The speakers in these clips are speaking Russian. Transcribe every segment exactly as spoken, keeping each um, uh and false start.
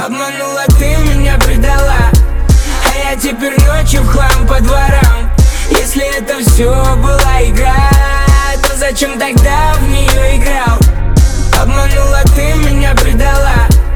Обманула, ты меня предала, а я теперь ночью в хлам по дворам. Если это все была игра, то зачем тогда в нее играл? Обманула, ты меня предала,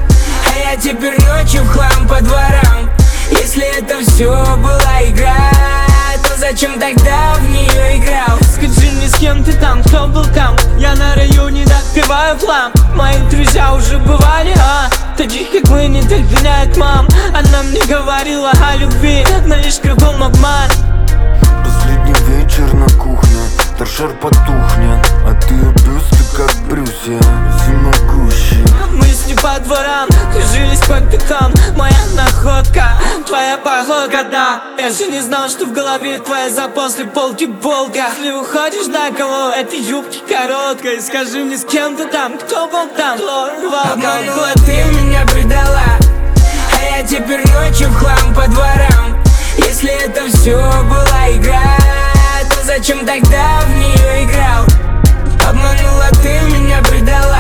а я теперь ночью в хлам по дворам. Если это все была игра, то зачем тогда в нее играл? Скажи мне, с кем ты там, кто был там? Я на районе допиваю флам. Мои друзья уже бывали, а? Таких как мы не догоняет мам. Она мне говорила о любви, но лишь кругом обман. Последний вечер на кухне, торшер потухнет, а ты бюсты как брюсья, всемогущий. Мы с ней по дворам, кружились по пятам. Моя находка, твоя походка, да. Я же не знал, что в голове твоя за после полки болка. Если уходишь на кого, этой юбки короткой. Скажи мне, с кем ты там, кто был там, кто рвал. Обманула, ты меня предала, а я теперь ночью в хлам по дворам. Если это все была игра, то зачем тогда в нее играл? Обманула, ты меня предала,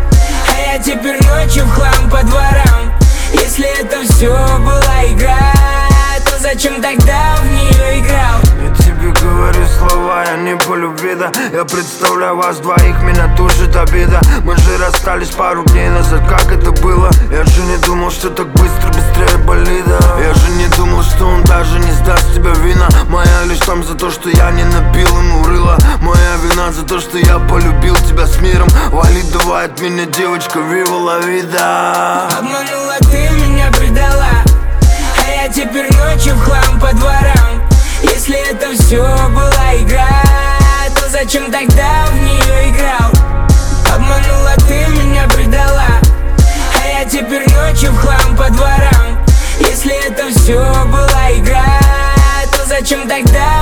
а я теперь ночью в хлам по дворам. Если это все была игра, то зачем тогда в нее играл? Я тебе говорю слова, я не по любви, да. Я представляю вас двоих, меня тушит обида. Мы же расстались пару дней назад, как это было? Я же не думал, что так быстро, быстрее болида. Я же не думал, что он даже не сдаст тебя вина. Моя лишь там за то, что я не набил ему рыло. Моя вина за то, что я полюбил тебя с миром. Вали давай от меня, девочка, вива ла вида. Обманула, ты меня предала, а я теперь ночью в хлам по дворам. Если это все была игра, то зачем тогда в нее играл? Обманула, ты меня предала, а я теперь ночью в хлам по дворам. Если это все была игра, то зачем тогда